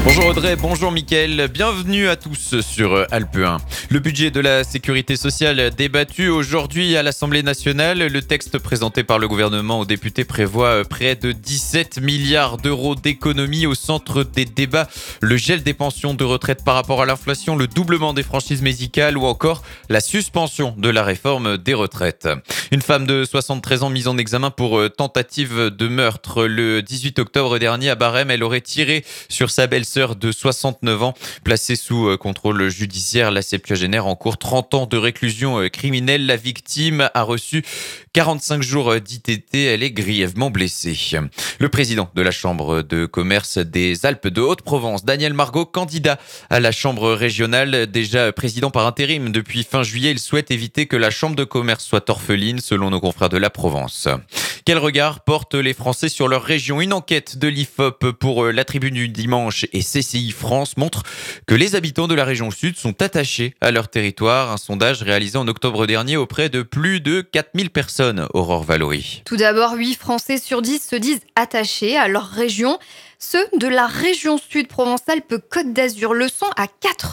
Bonjour Audrey, bonjour Mickaël, bienvenue à tous sur Alpe 1. Le budget de la sécurité sociale débattu aujourd'hui à l'Assemblée nationale. Le texte présenté par le gouvernement aux députés prévoit près de 17 milliards d'euros d'économies au centre des débats. Le gel des pensions de retraite par rapport à l'inflation, le doublement des franchises médicales ou encore la suspension de la réforme des retraites. Une femme de 73 ans mise en examen pour tentative de meurtre. Le 18 octobre dernier à Barème, elle aurait tiré sur sa belle-sœur de 69 ans, placée sous contrôle judiciaire. La septuagénaire encourt 30 ans de réclusion criminelle. La victime a reçu 45 jours d'ITT. Elle est grièvement blessée. Le président de la Chambre de commerce des Alpes de Haute-Provence, Daniel Margot, candidat à la Chambre régionale, déjà président par intérim depuis fin juillet, il souhaite éviter que la Chambre de commerce soit orpheline, selon nos confrères de la Provence. Quel regard portent les Français sur leur région? Une enquête de l'IFOP pour la Tribune du Dimanche et CCI France montre que les habitants de la région sud sont attachés à leur territoire. Un sondage réalisé en octobre dernier auprès de plus de 4000 personnes. Aurore Valory. Tout d'abord, 8 Français sur 10 se disent attachés à leur région. Ceux de la région sud Provence-Alpes-Côte d'Azur le sont à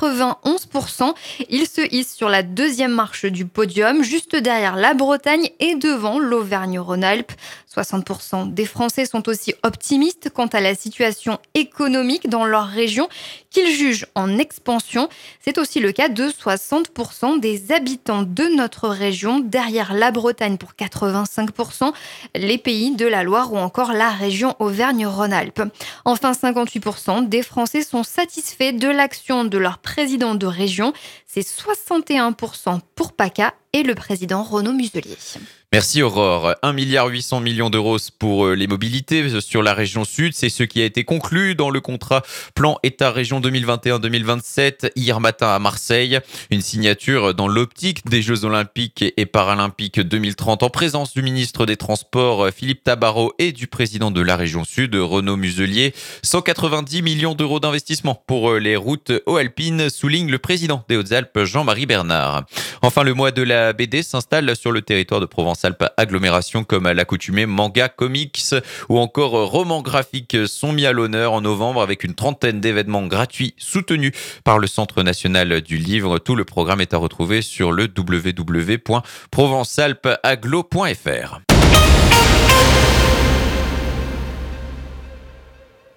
91%. Ils se hissent sur la deuxième marche du podium, juste derrière la Bretagne et devant l'Auvergne-Rhône-Alpes. 60% des Français sont aussi optimistes quant à la situation économique dans leur région, qu'ils jugent en expansion. C'est aussi le cas de 60% des habitants de notre région, derrière la Bretagne pour 85%, les Pays de la Loire ou encore la région Auvergne-Rhône-Alpes. Enfin, 58% des Français sont satisfaits de l'action de leur président de région. C'est 61% pour PACA et le président Renaud Muselier. Merci Aurore. 1,8 milliard d'euros pour les mobilités sur la région sud. C'est ce qui a été conclu dans le contrat plan État-Région 2021-2027 hier matin à Marseille. Une signature dans l'optique des Jeux Olympiques et Paralympiques 2030 en présence du ministre des Transports Philippe Tabarot et du président de la région sud Renaud Muselier. 190 millions d'euros d'investissement pour les routes alpines, souligne le président des Hautes-Alpes Jean-Marie Bernard. Enfin, le mois de la BD s'installe sur le territoire de Provence-Alpes Agglomération, comme à l'accoutumée, manga, comics ou encore romans graphiques sont mis à l'honneur en novembre avec une trentaine d'événements gratuits soutenus par le Centre national du livre. Tout le programme est à retrouver sur le www.provencealpesaglo.fr.